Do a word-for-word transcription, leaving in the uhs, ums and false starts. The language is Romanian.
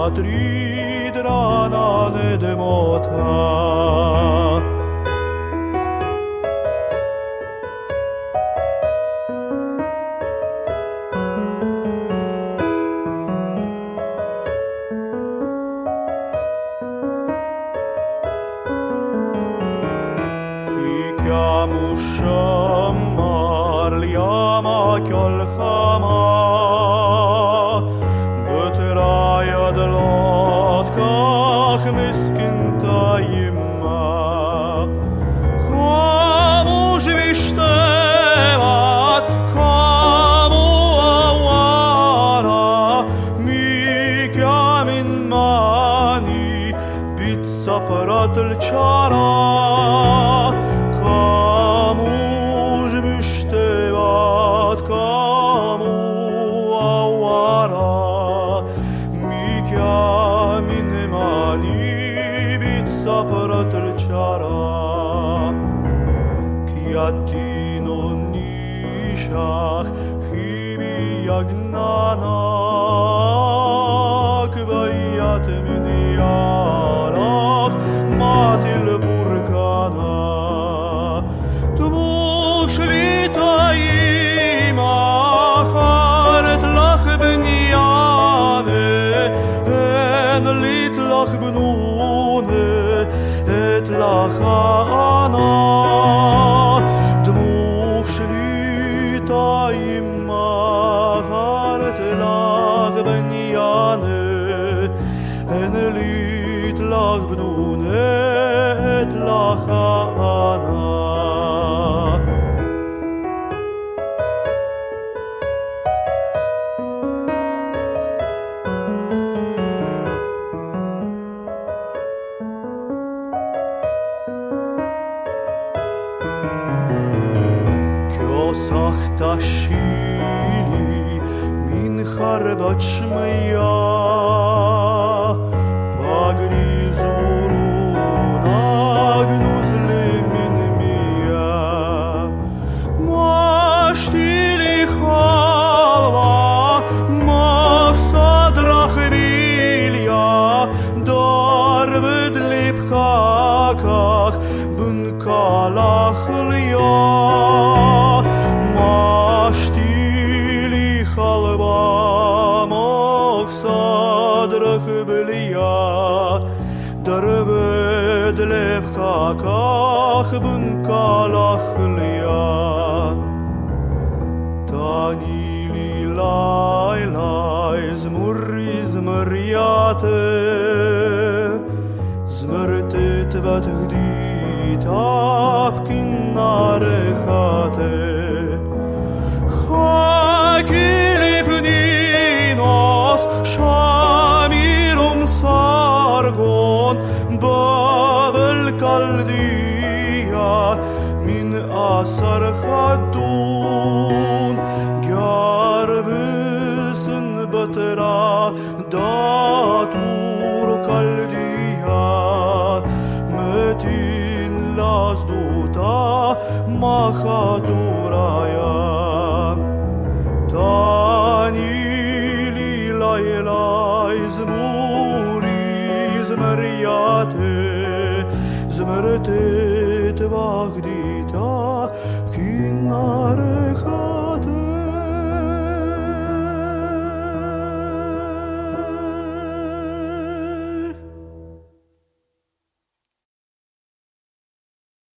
Matrид rana nedemota. Chiamu shamar liama kyol khama Betraya delot kach miskin tayima Kamu shvishtevat kamu awara Mi kyamin mani bitsa paratel chara Kiatino nishach chibi yagnanak Bayat min yarach matil burkana Tmuch shlitayim acharet lach b'nyane En lit lach b'nune et lach ha'ana Enelit lach bnunet lach ha'ana Kyosach tashili min charbat shmeya Kakach bun kalach liya Mashtili chalva moksad rachbeliya Darved lep kakach bun kalach liya Tani li lai lai zmurri zmurriate Zmrtet vatgdi tapkin narechate Chakili pninos shamirum sargon Bavel kaldia min asar chadun Gyarbisen batra datur kaldia Metin lasduta machaturaya Tani lilai lai zmuri zmeriate Zmertet vagdita kinare